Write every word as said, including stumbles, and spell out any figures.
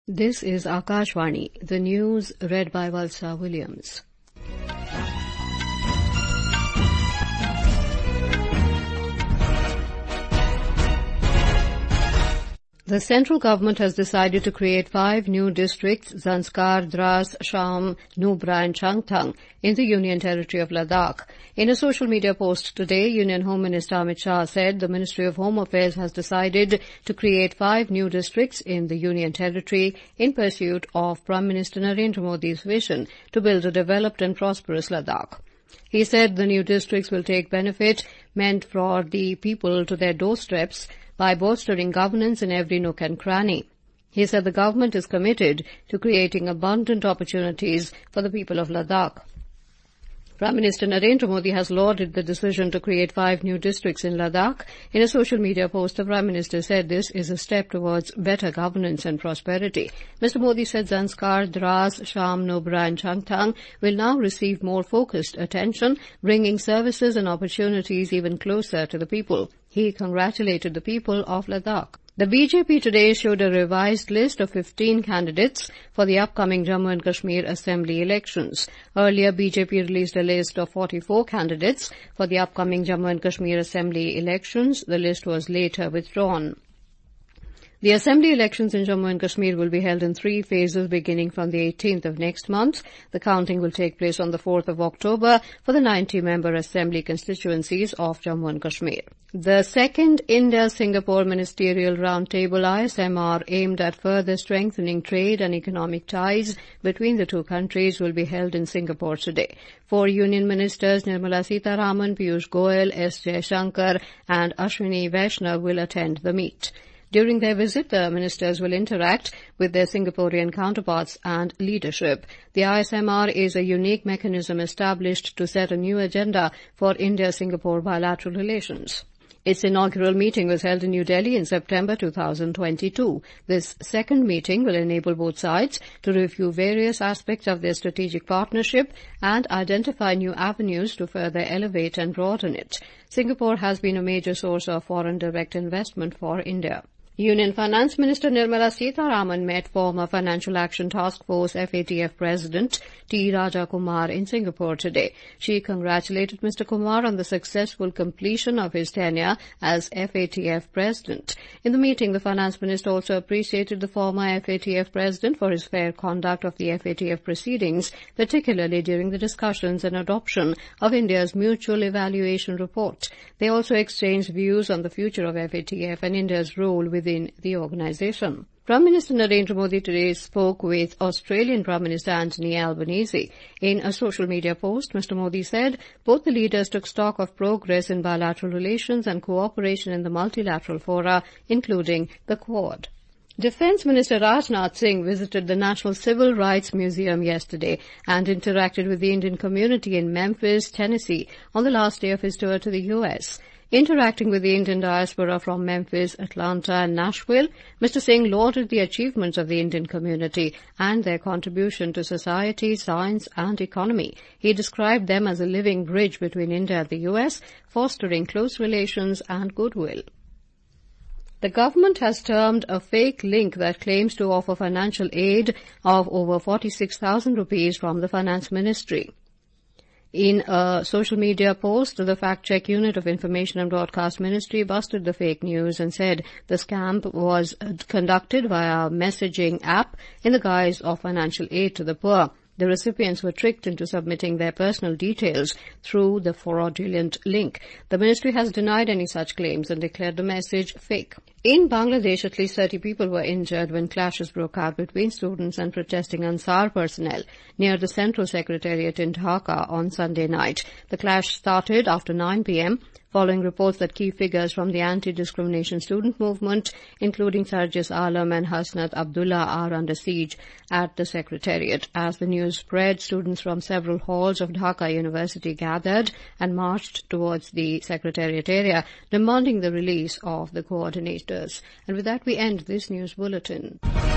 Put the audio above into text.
This is Akashvani, the news read by Valsa Williams. The central government has decided to create five new districts, Zanskar, Dras, Sham, Nubra and Changthang, in the Union Territory of Ladakh. In a social media post today, Union Home Minister Amit Shah said the Ministry of Home Affairs has decided to create five new districts in the Union Territory in pursuit of Prime Minister Narendra Modi's vision to build a developed and prosperous Ladakh. He said the new districts will take benefit meant for the people to their doorsteps by bolstering governance in every nook and cranny. He said the government is committed to creating abundant opportunities for the people of Ladakh. Prime Minister Narendra Modi has lauded the decision to create five new districts in Ladakh. In a social media post, the Prime Minister said this is a step towards better governance and prosperity. Mister Modi said Zanskar, Dras, Sham, Nubra and Changthang will now receive more focused attention, bringing services and opportunities even closer to the people. He congratulated the people of Ladakh. The B J P today showed a revised list of fifteen candidates for the upcoming Jammu and Kashmir Assembly elections. Earlier, B J P released a list of forty-four candidates for the upcoming Jammu and Kashmir Assembly elections. The list was later withdrawn. The Assembly elections in Jammu and Kashmir will be held in three phases beginning from the eighteenth of next month. The counting will take place on the fourth of October for the ninety-member Assembly constituencies of Jammu and Kashmir. The second India-Singapore Ministerial Roundtable I S M R aimed at further strengthening trade and economic ties between the two countries will be held in Singapore today. Four Union Ministers Nirmala Sitharaman, Piyush Goyal, S. Jaishankar and Ashwini Vaishnav will attend the meet. During their visit, the ministers will interact with their Singaporean counterparts and leadership. The I S M R is a unique mechanism established to set a new agenda for India-Singapore bilateral relations. Its inaugural meeting was held in New Delhi in September two thousand twenty-two. This second meeting will enable both sides to review various aspects of their strategic partnership and identify new avenues to further elevate and broaden it. Singapore has been a major source of foreign direct investment for India. Union Finance Minister Nirmala Sitharaman met former Financial Action Task Force F A T F President T. Raja Kumar in Singapore today. She congratulated Mister Kumar on the successful completion of his tenure as F A T F President. In the meeting, the Finance Minister also appreciated the former F A T F President for his fair conduct of the F A T F proceedings, particularly during the discussions and adoption of India's Mutual Evaluation Report. They also exchanged views on the future of F A T F and India's role within the organisation. Prime Minister Narendra Modi today spoke with Australian Prime Minister Anthony Albanese. In a social media post, Mister Modi said both the leaders took stock of progress in bilateral relations and cooperation in the multilateral fora, including the Quad. Defence Minister Rajnath Singh visited the National Civil Rights Museum yesterday and interacted with the Indian community in Memphis, Tennessee, on the last day of his tour to the U S Interacting with the Indian diaspora from Memphis, Atlanta and Nashville, Mister Singh lauded the achievements of the Indian community and their contribution to society, science and economy. He described them as a living bridge between India and the U S, fostering close relations and goodwill. The government has termed a fake link that claims to offer financial aid of over forty-six thousand rupees from the Finance Ministry. In a social media post, the fact-check unit of Information and Broadcast Ministry busted the fake news and said the scam was conducted via a messaging app in the guise of financial aid to the poor. The recipients were tricked into submitting their personal details through the fraudulent link. The ministry has denied any such claims and declared the message fake. In Bangladesh, at least thirty people were injured when clashes broke out between students and protesting Ansar personnel near the Central Secretariat in Dhaka on Sunday night. The clash started after nine p.m. following reports that key figures from the anti-discrimination student movement, including Sarjis Alam and Hasnat Abdullah, are under siege at the Secretariat. As the news spread, students from several halls of Dhaka University gathered and marched towards the Secretariat area, demanding the release of the coordinators. And with that, we end this news bulletin.